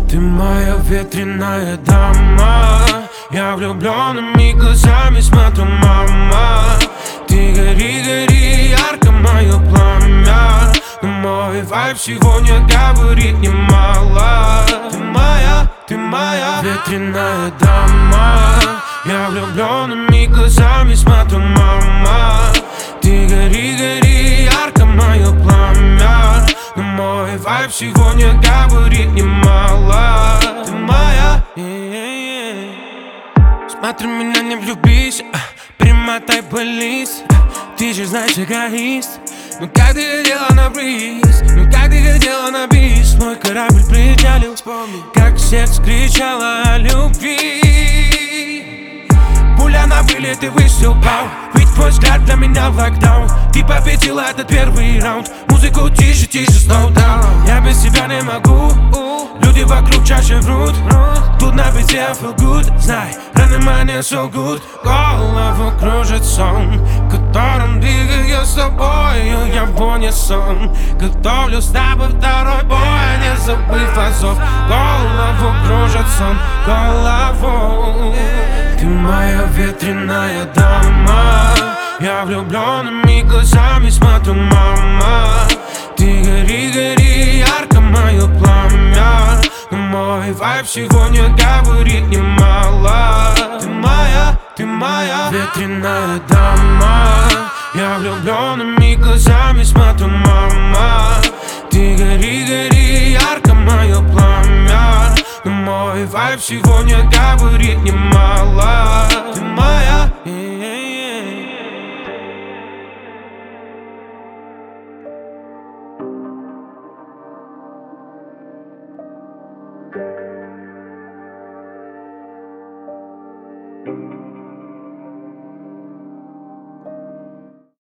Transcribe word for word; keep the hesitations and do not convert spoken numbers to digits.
Ты моя ветреная дама, я влюбленными глазами смотрю, мама. Ты гори, гори, ярко мое пламя, но мой вайб сегодня говорит немало. Ты моя, ты моя ветреная дама, я влюбленными глазами смотрю, мама. Ты гори, гори, ярко мое пламя, но мой вайб сегодня говорит немало. Ты моя, yeah, yeah. Смотри меня, не влюбись, примотай полис. Ты же знаешь, эгоист. Ну как ты хотела на бриз, ну как ты хотела на бис. Мой корабль причалил, как сердце кричало о любви. Пуля на вылет и выстрел пал, ведь твой взгляд для меня локдаун. Ты победила этот первый раунд. Музыку тише, тише, slow down. Я без тебя не могу, люди вокруг чаще врут. Тут на бите I feel good, знай, раны мне so good. Голову кружит сон, которым двигаю с тобою. Я в унисон, готовлю с тобой второй бой, не забыв азов. Голову кружит сон, голову. Ты моя ветреная дама, я влюбленными глазами смотрю, мама. Ты гори, гори, ярко мое пламя, но мой вайб сегодня говорит немало. Ты моя, ты моя ветреная дама, я влюбленными глазами смотрю, мама. Ты гори, гори, ярко мое пламя, но мой вайб сегодня говорит немало.